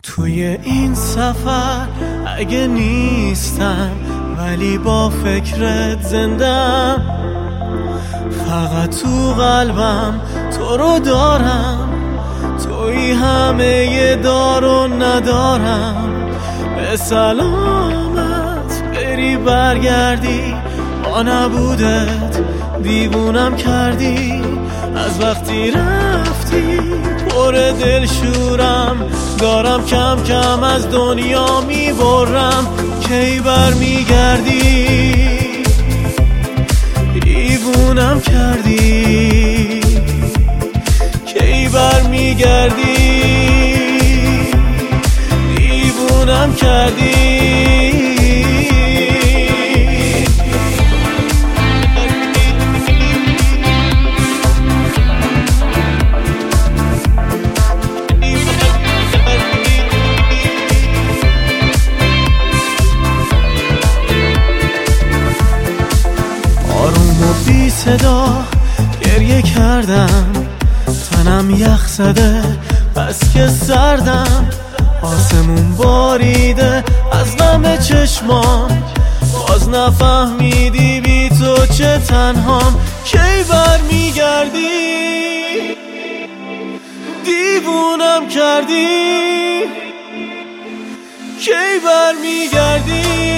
توی این سفر اگه نیستم ولی با فکرت زندم، فقط تو قلبم تو رو دارم، توی همه دار و ندارم. به سلامت بری برگردی، با نبودت دیوونم کردی. از وقتی رفتی پر دلشورم، دارم کم کم از دنیا میبرم. کی بر میگردی دیوونم کردی، کی بر میگردی دیوونم کردی. آروم و بی صدا گریه کردم، تنم یخ زده بس که سردم. آسمون باریده از غم چشمام، باز نفهمیدی بی تو چه تنهام. کی بر میگردی دیوونم کردی، کی بر میگردی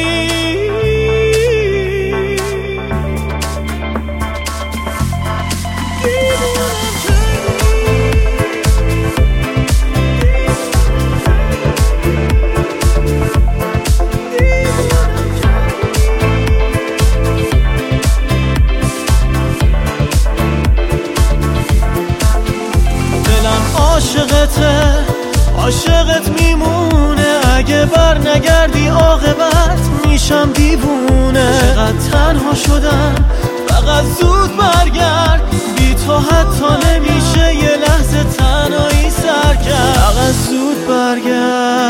عاشقت میمونه. اگه بر نگردی عاقبت میشم دیوونه. چقدر تنها شدم فقط زود برگرد، بی تو حتی نمیشه یه لحظه تنهایی سر کرد. فقط زود برگرد.